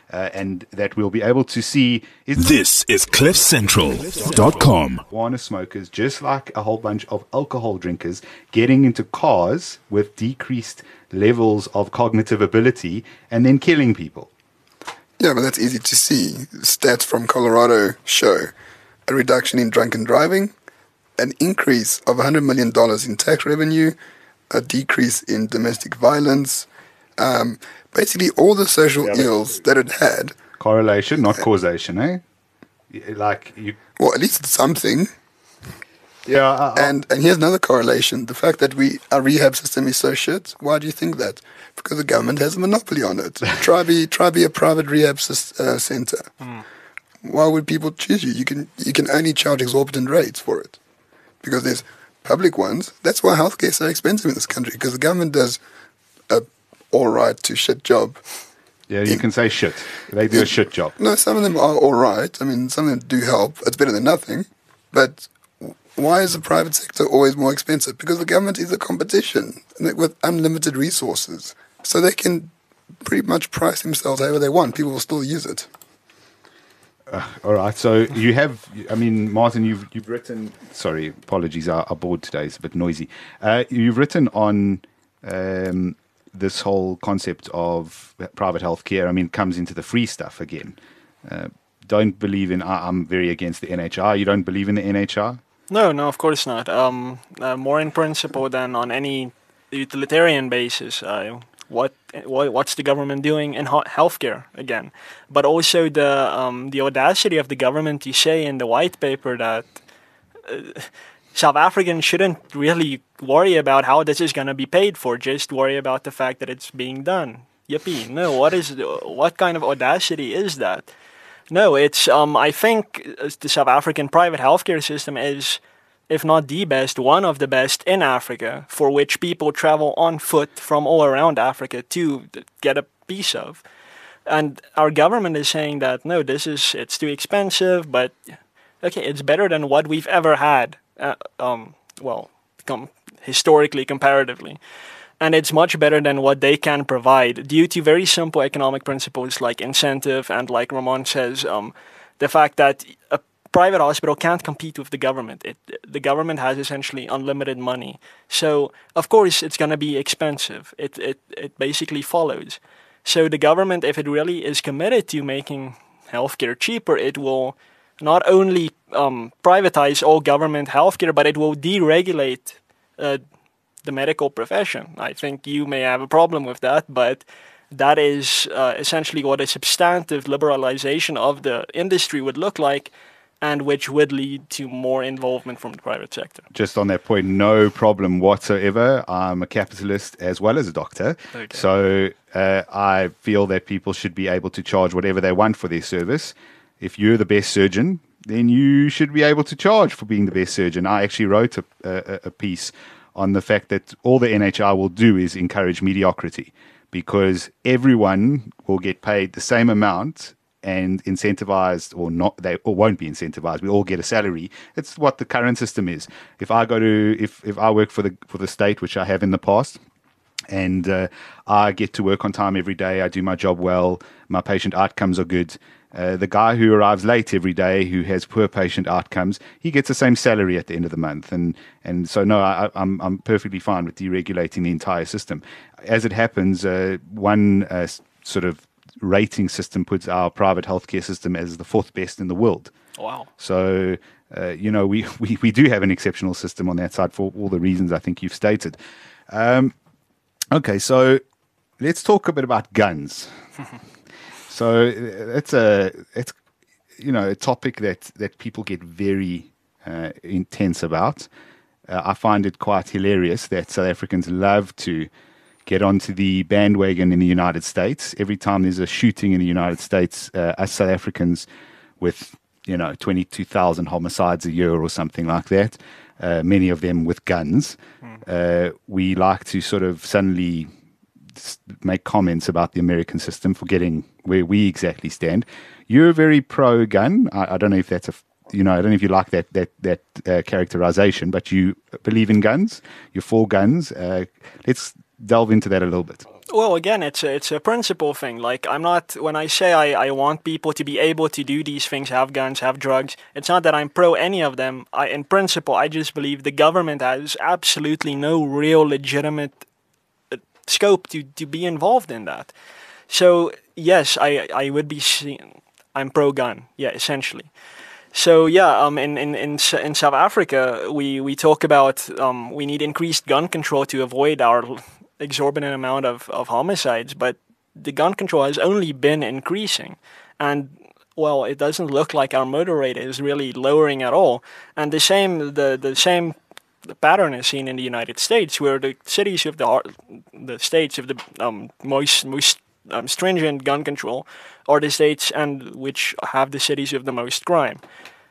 uh, and that we'll be able to see is This is cliff central dot com. marijuana smokers, just like a whole bunch of alcohol drinkers, getting into cars with decreased levels of cognitive ability and then killing people. Yeah, but that's easy to see. Stats from Colorado show a reduction in drunken driving, an increase of one hundred million dollars in tax revenue, a decrease in domestic violence, um, basically all the social Yeah, but- ills that it had. Correlation, not causation, eh? Y- Like you, Well, at least it's something. yeah. I, I- And and here's another correlation: the fact that we our rehab system is so shit. Why do you think that? Because the government has a monopoly on it. try be try be a private rehab sys- uh, center. Why would people choose you? You can you can only charge exorbitant rates for it because there's public ones. That's why healthcare is so expensive in this country, because the government does a all right to shit job. yeah, you can say shit. They do a shit job. No, some of them are all right. I mean, some of them do help. It's better than nothing. But why is the private sector always more expensive? Because the government is a competition with unlimited resources. So they can pretty much price themselves however they want. People will still use it. All right. So you have, I mean, Martin, you've you've written. Sorry, apologies. Our, our board today is a bit noisy. Uh, you've written on um, this whole concept of private healthcare. I mean, it comes into the free stuff again. Uh, don't believe in. I, I'm very against the N H R. You don't believe in the N H R? No, no, of course not. Um, uh, more in principle than on any utilitarian basis. Uh, what, what what's the government doing in ho- healthcare again? But also the um, the audacity of the government to say in the white paper that uh, South Africans shouldn't really worry about how this is going to be paid for. Just worry about the fact that it's being done. Yippee! No, what is what kind of audacity is that? No, it's um. I think the South African private healthcare system is, if not the best, one of the best in Africa, for which people travel on foot from all around Africa to get a piece of. And our government is saying that no, this is it's too expensive, but okay, it's better than what we've ever had. Uh, um, well, com- historically, comparatively. And it's much better than what they can provide due to very simple economic principles like incentive and, like Ramon says, um, the fact that a private hospital can't compete with the government. It, the government has essentially unlimited money. So, of course, it's going to be expensive. It, it, it basically follows. So the government, if it really is committed to making healthcare cheaper, it will not only um, privatize all government healthcare, but it will deregulate uh, the medical profession. I think you may have a problem with that, but that is uh, essentially what a substantive liberalization of the industry would look like, and which would lead to more involvement from the private sector. Just on that point, no problem whatsoever. I'm a capitalist as well as a doctor. Okay. So uh, I feel that people should be able to charge whatever they want for their service. If you're the best surgeon, then you should be able to charge for being the best surgeon. I actually wrote a, a, a piece on the fact that all the N H R will do is encourage mediocrity, because everyone will get paid the same amount and incentivized or not, they or won't be incentivized. We all get a salary. It's what the current system is. If I go to, if, if I work for the, for the state, which I have in the past, and uh, I get to work on time every day, I do my job well, my patient outcomes are good. Uh, the guy who arrives late every day, who has poor patient outcomes, he gets the same salary at the end of the month. And and so, no, I, I'm I'm perfectly fine with deregulating the entire system. As it happens, uh, one uh, sort of rating system puts our private healthcare system as the fourth best in the world. Wow. So, uh, you know, we, we, we do have an exceptional system on that side for all the reasons I think you've stated. Um, okay, so let's talk a bit about guns. So it's a it's you know a topic that, that people get very uh, intense about. Uh, I find it quite hilarious that South Africans love to get onto the bandwagon in the United States. Every time there's a shooting in the United States, uh, us South Africans with you know twenty-two thousand homicides a year or something like that, uh, many of them with guns, mm. uh, we like to sort of suddenly make comments about the American system, forgetting where we exactly stand. You're very pro-gun. I, I don't know if that's a, you know, I don't know if you like that that that uh, characterization, but you believe in guns. You're for guns. Uh, let's delve into that a little bit. Well, again, it's a, it's a principle thing. Like, I'm not, when I say I, I want people to be able to do these things, have guns, have drugs, it's not that I'm pro any of them. I, in principle, I just believe the government has absolutely no real legitimate uh, scope to, to be involved in that. So, yes, I, I would be, seen, I'm pro-gun, yeah, essentially. So yeah, um, in, in, in, in South Africa, we, we talk about um, we need increased gun control to avoid our exorbitant amount of, of homicides, but the gun control has only been increasing. And, well, it doesn't look like our murder rate is really lowering at all. And the same the, the same pattern is seen in the United States, where the cities of the the states of the um, most, most um, stringent gun control are the states and which have the cities of the most crime.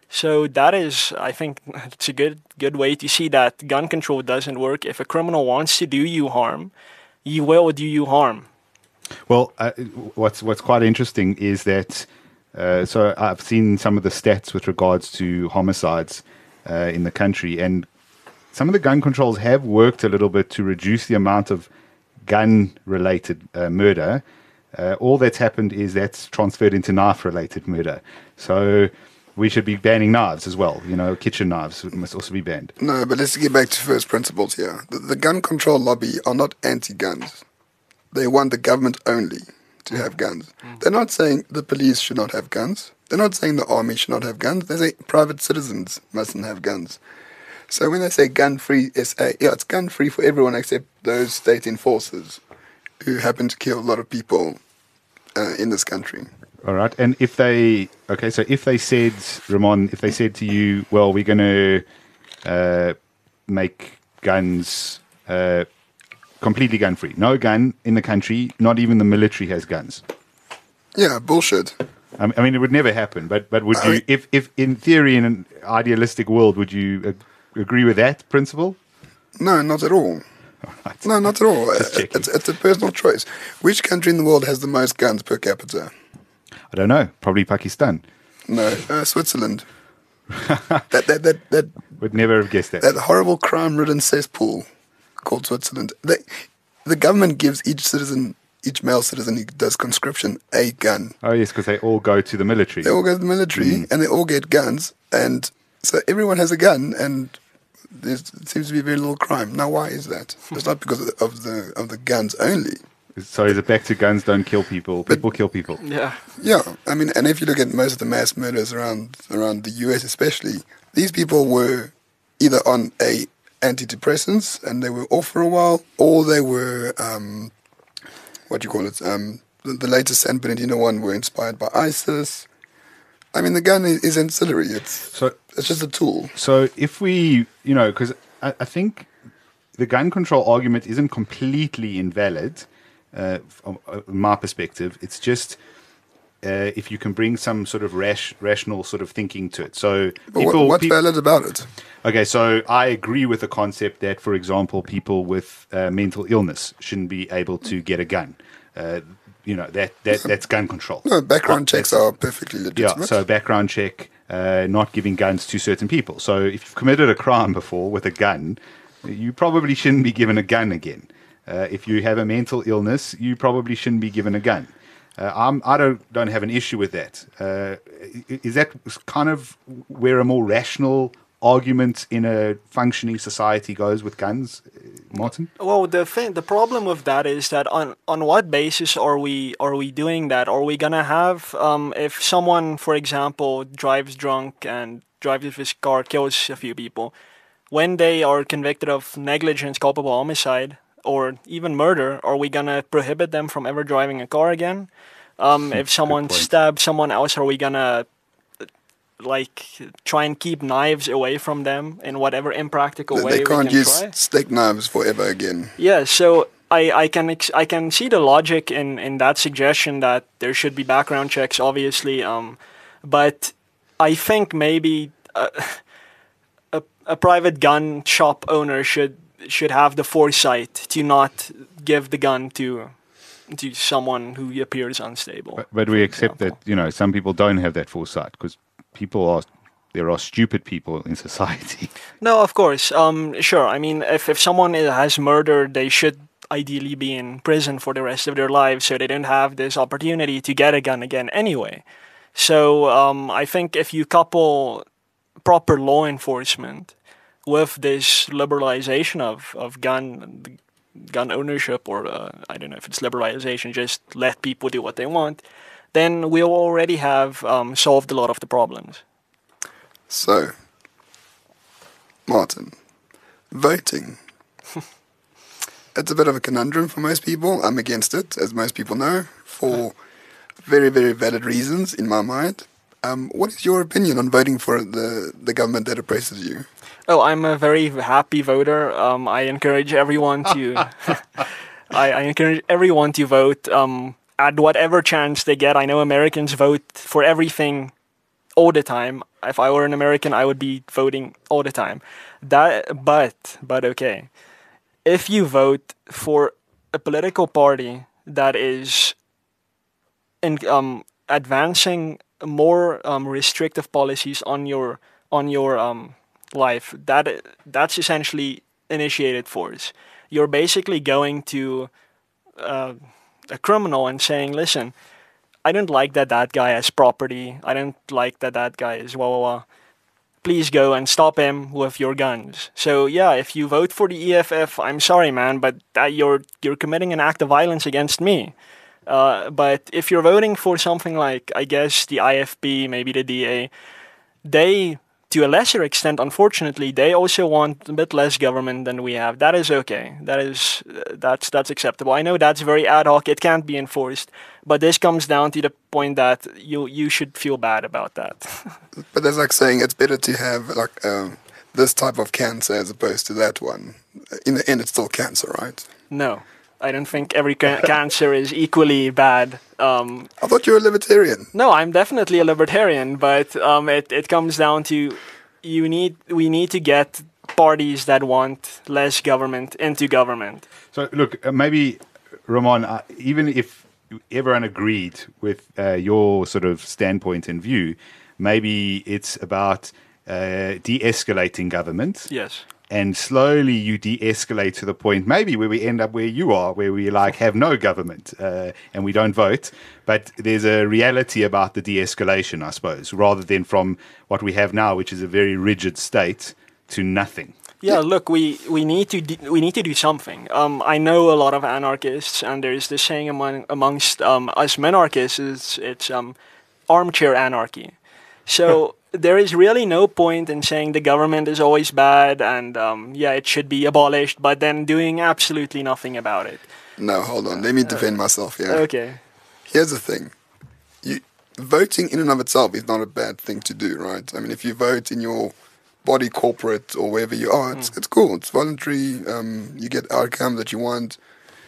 So that is, I think, it's a good good way to see that gun control doesn't work. If a criminal wants to do you harm, he will do you harm. Well, uh, what's what's quite interesting is that, uh, so I've seen some of the stats with regards to homicides uh, in the country, and some of the gun controls have worked a little bit to reduce the amount of gun-related uh, murder. Uh, all that's happened is that's transferred into knife-related murder. So we should be banning knives as well. You know, kitchen knives must also be banned. No, but let's get back to first principles here. The, the gun control lobby are not anti-guns. They want the government only to have guns. Mm. They're not saying the police should not have guns. They're not saying the army should not have guns. They say private citizens mustn't have guns. So when they say gun-free S A, yeah, it's gun-free for everyone except those state enforcers who happen to kill a lot of people uh, in this country. All right. And if they, okay, so if they said, Ramon, if they said to you, well, we're going to uh, make guns uh, completely gun-free. No gun in the country, not even the military has guns. Yeah, bullshit. I mean, it would never happen, but but would I you, mean, if, if in theory, in an idealistic world, would you ag- agree with that principle? No, not at all. All right. No, not at all. Just Uh, checking. It's, it's a personal choice. Which country in the world has the most guns per capita? I don't know. Probably Pakistan. No, uh, Switzerland. that, that, that, that, Would never have guessed that. that horrible crime-ridden cesspool called Switzerland. They, the government gives each citizen, each male citizen who does conscription, a gun. Oh, yes, because they all go to the military. They all go to the military Mm. and they all get guns, and so everyone has a gun, and there seems to be very little crime. Now, why is that? It's not because of the of the, of the guns only. So is it back to guns don't kill people, people kill people? Yeah. Yeah, I mean, and if you look at most of the mass murders around around the U S especially, these people were either on a antidepressants and they were off for a while, or they were, um, what do you call it, um, the, the latest San Bernardino one were inspired by ISIS. I mean, the gun is, is ancillary. It's So it's just a tool. So if we, you know, because I, I think the gun control argument isn't completely invalid uh, from uh, my perspective. It's just uh, if you can bring some sort of rash, rational sort of thinking to it. So But people, what, what's peop- valid about it? Okay, so I agree with the concept that, for example, people with uh, mental illness shouldn't be able to get a gun. Uh, you know, that, that that's gun control. No, background Oh, checks that's- are perfectly Yeah, legitimate. so background check, uh, not giving guns to certain people. So if you've committed a crime before with a gun, you probably shouldn't be given a gun again. Uh, if you have a mental illness, you probably shouldn't be given a gun. Uh, I'm, I don't don't have an issue with that. Uh, i- is that kind of where a more rational argument in a functioning society goes with guns, uh, Martin? Well, the thing, the problem with that is that on on what basis are we are we doing that? Are we gonna have um, if someone, for example, drives drunk and drives with his car, kills a few people, when they are convicted of negligence, culpable homicide, or even murder, are we gonna prohibit them from ever driving a car again? Um, if someone point. stabs someone else, are we gonna like try and keep knives away from them in whatever impractical They, way they we can't can use try? steak knives forever again. Yeah, so I, I can ex- I can see the logic in, in that suggestion that there should be background checks, obviously, um, but I think maybe a, a a private gun shop owner should should have the foresight to not give the gun to to someone who appears unstable. But, but we accept that, you know, some people don't have that foresight because people are, there are stupid people in society. No, of course. Um, sure. I mean, if, if someone has murdered, they should ideally be in prison for the rest of their lives, so they don't have this opportunity to get a gun again anyway. So um, I think if you couple proper law enforcement with this liberalization of, of gun gun ownership, or uh, I don't know if it's liberalization, just let people do what they want, then we'll already have um, solved a lot of the problems. So, Martin, voting. It's a bit of a conundrum for most people. I'm against it, as most people know, for very, very valid reasons in my mind. Um, what is your opinion on voting for the, the government that oppresses you? Oh, I'm a very happy voter. Um, I encourage everyone to. I, I encourage everyone to vote um, at whatever chance they get. I know Americans vote for everything all the time. If I were an American, I would be voting all the time. That, but, but okay. If you vote for a political party that is in, um, advancing more um, restrictive policies on your on your um, life, that that's essentially initiated force. You're basically going to uh, a criminal and saying, "Listen, I don't like that that guy has property. I don't like that that guy is wah wah wah. Please go and stop him with your guns." So yeah, if you vote for the E F F, I'm sorry, man, but that you're you're committing an act of violence against me. Uh, but if you're voting for something like, I guess, the I F P, maybe the D A, they, to a lesser extent, unfortunately, they also want a bit less government than we have. That is okay. That is uh, that's that's acceptable. I know that's very ad hoc. It can't be enforced. But this comes down to the point that you you should feel bad about that. But that's like saying it's better to have like um, this type of cancer as opposed to that one. In the end, it's still cancer, right? No, I don't think every ca- cancer is equally bad. Um, I thought you were a libertarian. no, I'm definitely a libertarian, but um, it it comes down to you need we need to get parties that want less government into government. So look, uh, maybe Ramon, uh, even if everyone agreed with uh, your sort of standpoint and view, maybe it's about uh, de-escalating government. Yes. And slowly you de-escalate to the point maybe where we end up where you are, where we like have no government uh, and we don't vote. But there's a reality about the de-escalation, I suppose, rather than from what we have now, which is a very rigid state, to nothing. Yeah, look, we, we need to d- we need to do something. Um, I know a lot of anarchists, and there's this saying among amongst um, us minarchists, it's, it's um, armchair anarchy. So there is really no point in saying the government is always bad and um, yeah, it should be abolished, but then doing absolutely nothing about it. No, hold on. Let me defend myself here. Okay. Here's the thing. You, voting in and of itself is not a bad thing to do, right? I mean, if you vote in your body corporate or wherever you are, it's, mm. it's cool. It's voluntary. Um, you get outcomes that you want.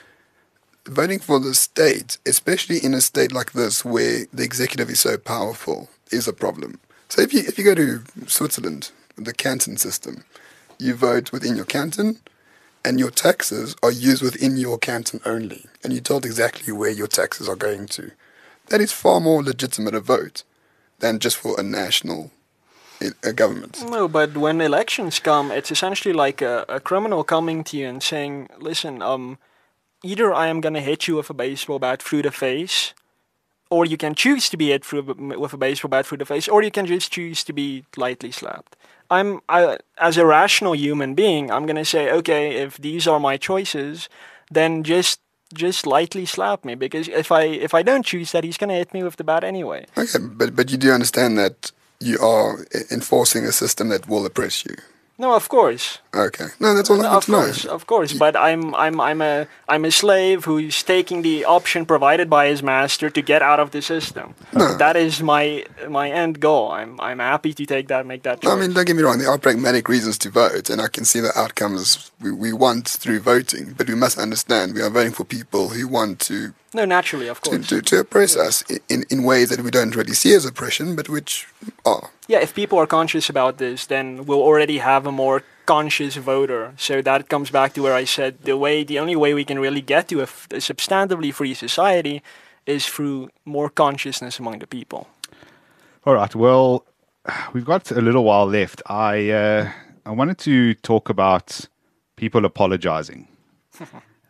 Voting for the state, especially in a state like this where the executive is so powerful, is a problem. So if you if you go to Switzerland, the canton system, you vote within your canton, and your taxes are used within your canton only, and you're told exactly where your taxes are going to. That is far more legitimate a vote than just for a national a government. No, but when elections come, it's essentially like a, a criminal coming to you and saying, listen, um, either I am going to hit you with a baseball bat through the face, or you can choose to be hit through, with a baseball bat through the face, or you can just choose to be lightly slapped. I'm, I, as a rational human being, I'm going to say, okay, if these are my choices, then just just lightly slap me, because if I if I don't choose that, he's going to hit me with the bat anyway. Okay, but but you do understand that you are enforcing a system that will oppress you. No, of course. Okay. No, that's all I no, need of to know. course, of course. But I'm I'm I'm a I'm a slave who's taking the option provided by his master to get out of the system. No. That is my my end goal. I'm I'm happy to take that, make that choice. I mean, don't get me wrong. There are pragmatic reasons to vote, and I can see the outcomes we, we want through voting. But we must understand we are voting for people who want to No, naturally, of to, course. to, to oppress us in, in ways that we don't really see as oppression, but which are. Yeah, if people are conscious about this, then we'll already have a more conscious voter. So that comes back to where I said the way, the only way we can really get to a, f- a substantively free society is through more consciousness among the people. All right. Well, we've got a little while left. I uh, I wanted to talk about people apologizing.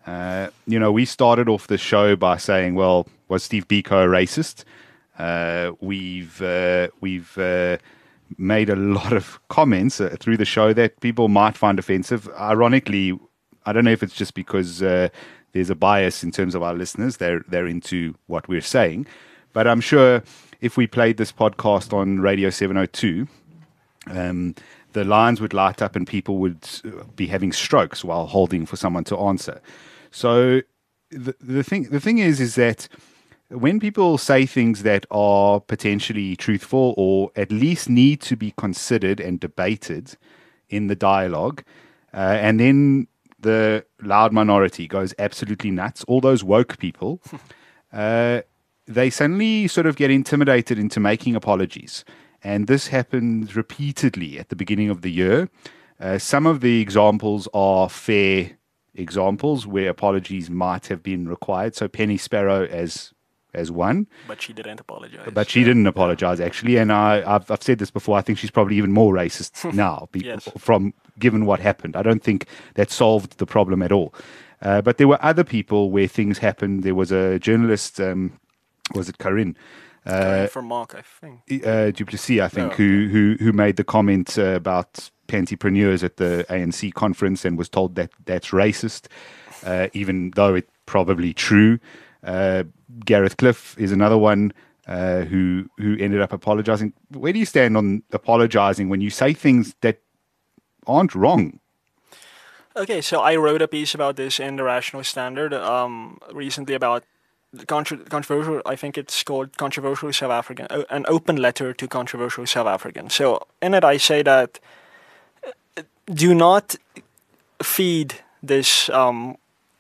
Uh, you know, we started off the show by saying, well, was Steve Biko a racist? Uh, we've uh, we've uh, made a lot of comments uh, through the show that people might find offensive. Ironically, I don't know if it's just because uh, there's a bias in terms of our listeners. They're they're into what we're saying. But I'm sure if we played this podcast on Radio seven oh two, um, the lines would light up and people would be having strokes while holding for someone to answer. So the the thing the thing is is that when people say things that are potentially truthful or at least need to be considered and debated in the dialogue, uh, and then the loud minority goes absolutely nuts, all those woke people, uh, they suddenly sort of get intimidated into making apologies. And this happened repeatedly at the beginning of the year. Uh, some of the examples are fair examples where apologies might have been required. So Penny Sparrow as as one. But she didn't apologize. But she didn't apologize, actually. And I, I've, I've said this before, I think she's probably even more racist now be, Yes. from given what happened. I don't think that solved the problem at all. Uh, but there were other people where things happened. There was a journalist, um, was it Karin? Uh, for Mark, I think. Uh, Duplessis, I think, Oh, who, who who made the comment uh, about pantipreneurs at the A N C conference and was told that that's racist, uh, even though it's probably true. Uh, Gareth Cliff is another one uh, who who ended up apologizing. Where do you stand on apologizing when you say things that aren't wrong? Okay, so I wrote a piece about this in the Rational Standard um, recently about the contro- controversial, I think it's called Controversial South African, o- an open letter to controversial South Africans. So in it I say that uh, do not feed this um,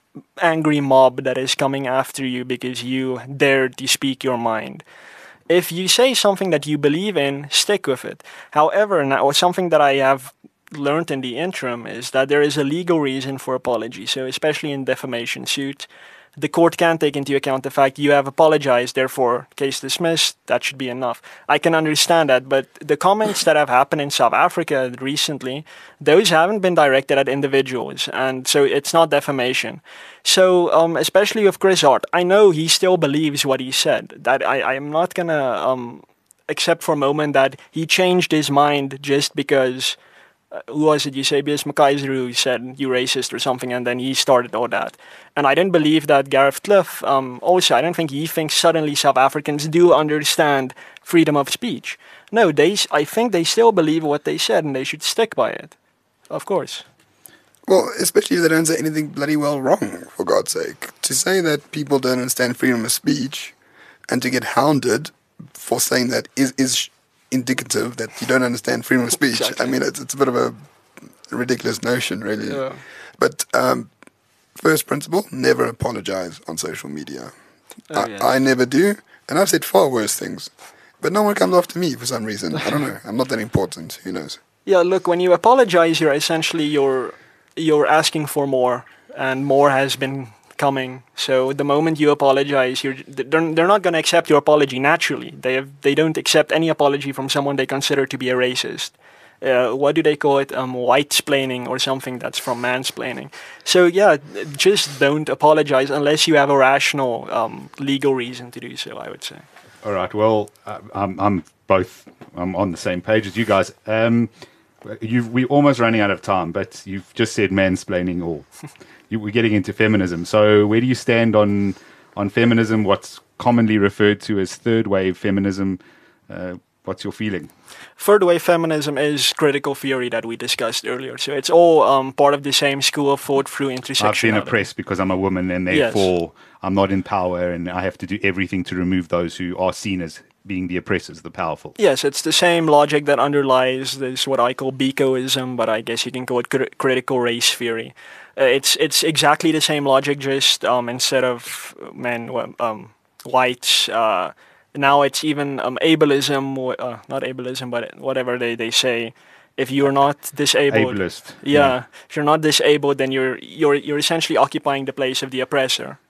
angry mob that is coming after you because you dared to speak your mind. If you say something that you believe in, stick with it. However, now something that I have learned in the interim is that there is a legal reason for apology. So especially in defamation suits, the court can take into account the fact you have apologized, therefore case dismissed, that should be enough. I can understand that, but the comments that have happened in South Africa recently, those haven't been directed at individuals, and so it's not defamation. So, um, especially with Chris Hart, I know he still believes what he said. That I, I am not gonna um, accept for a moment that he changed his mind just because Uh, who was it? Eusebius McKaiser who said you racist or something, and then he started all that. And I didn't believe that Gareth Cliff. Um, also, I don't think he thinks suddenly South Africans do understand freedom of speech. No, they. I think they still believe what they said, and they should stick by it. Of course. Well, especially if they don't say anything bloody well wrong, for God's sake. To say that people don't understand freedom of speech and to get hounded for saying that is is indicative that you don't understand freedom of speech. Exactly. I mean, it's, it's a bit of a ridiculous notion, really. Yeah. But um, first principle, never apologize on social media. Oh, I, yes. I never do, and I've said far worse things. But no one comes after me for some reason. I don't know. I'm not that important. Who knows? Yeah. Look, when you apologize, you're essentially you're you're asking for more, and more has been coming. So the moment you apologize, you're they're, they're not going to accept your apology naturally. They have, they don't accept any apology from someone they consider to be a racist. Uh, what do they call it? Um, white-splaining or something that's from mansplaining. So yeah, just don't apologize unless you have a rational um, legal reason to do so, I would say. All right. Well, uh, I'm, I'm both. I'm on the same page as you guys. Um, you we're almost running out of time, but you've just said mansplaining, or you, we're getting into feminism. So, where do you stand on on feminism? What's commonly referred to as third wave feminism? Uh, what's your feeling? Third wave feminism is critical theory that we discussed earlier. So it's all um, part of the same school of thought through intersectionality. I've been oppressed because I'm a woman, and therefore Yes. I'm not in power, and I have to do everything to remove those who are seen as being the oppressors, the powerful. Yes, it's the same logic that underlies this, what I call Bikoism, but I guess you can call it cri- critical race theory. Uh, it's it's exactly the same logic, just um, instead of men, um, whites, uh, now it's even um, ableism, uh, not ableism, but whatever they, they say. If you're not disabled, Ableist. yeah, if you're not disabled, then you're you're you're essentially occupying the place of the oppressor.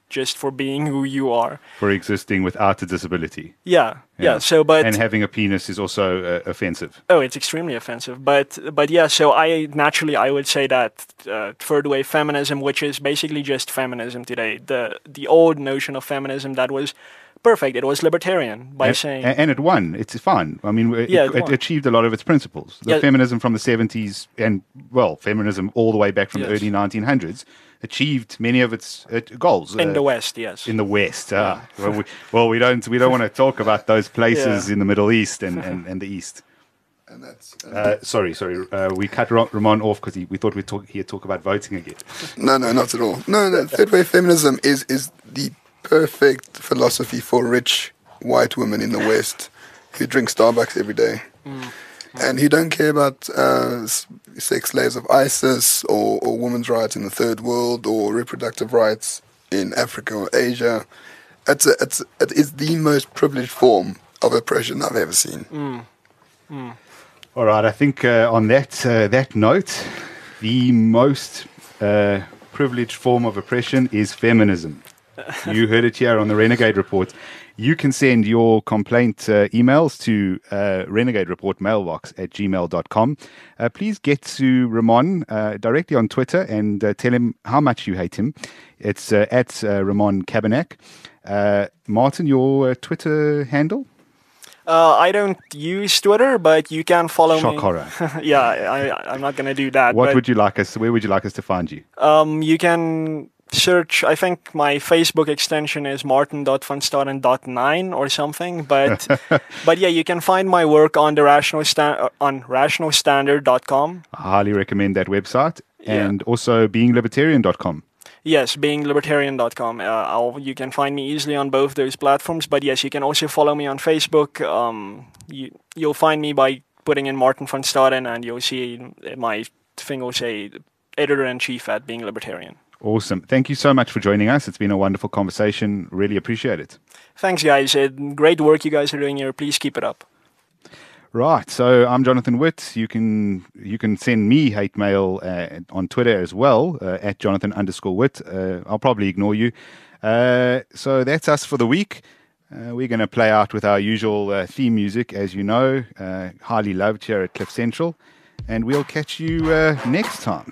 just for being who you are. For existing without a disability. Yeah, yeah. Yeah. So, but And having a penis is also uh, offensive. oh, it's extremely offensive. But but yeah. So I naturally I would say that uh, third wave feminism, which is basically just feminism today, the the old notion of feminism that was perfect. It was libertarian by and, saying and it won. It's fine. I mean, it, Yeah, it it, won. achieved a lot of its principles. The Yeah. feminism from the seventies and, well, feminism all the way back from the Yes. early nineteen hundreds achieved many of its uh, goals. in uh, the West, yes. In the West. Ah. Well, we, well, we don't we don't want to talk about those places Yeah. in the Middle East and, and, and the East. And that's Uh, sorry, sorry. Uh, we cut Ra- Ramon off because we thought we'd talk, he'd talk about voting again. no, no, not at all. No, no. Third wave feminism is is the perfect philosophy for rich white women in the West who drink Starbucks every day. And who don't care about uh, s- sex slaves of ISIS or, or women's rights in the third world or reproductive rights in Africa or Asia. It's a, it's it is the most privileged form of oppression I've ever seen. All right, I think uh, on that uh, that note, the most uh, privileged form of oppression is feminism. You heard it here on the Renegade Report. You can send your complaint uh, emails to uh, renegade report mailbox at gmail dot com. Uh, please get to Ramon uh, directly on Twitter and uh, tell him how much you hate him. It's uh, at uh, Ramon Cabernac. Uh, Martin, your uh, Twitter handle? Uh, I don't use Twitter, but you can follow Shock me. horror. yeah, I, I'm not going to do that. What but, would you like us? Where would you like us to find you? Um, you can search. I think my Facebook extension is martin dot van staden dot nine or something. But but yeah, you can find my work on the rational sta- on rational standard dot com. I highly recommend that website, Yeah. and also being libertarian dot com. Yes, being libertarian dot com. Uh, I'll, you can find me easily on both those platforms. But yes, you can also follow me on Facebook. Um, you, you'll find me by putting in Martin van Staden, and you'll see my thing will say editor-in-chief at Being Libertarian. Awesome. Thank you so much for joining us. It's been a wonderful conversation. Really appreciate it. Thanks, guys. Uh, great work you guys are doing here. Please keep it up. Right. So I'm Jonathan Witt. You can you can send me hate mail uh, on Twitter as well, uh, at Jonathan underscore Witt. Uh, I'll probably ignore you. Uh, so that's us for the week. Uh, we're going to play out with our usual uh, theme music, as you know, uh, highly loved here at Cliff Central. And we'll catch you uh, next time.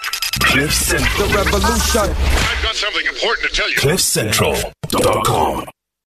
Cliff Central. I've got something important to tell you. cliff central dot com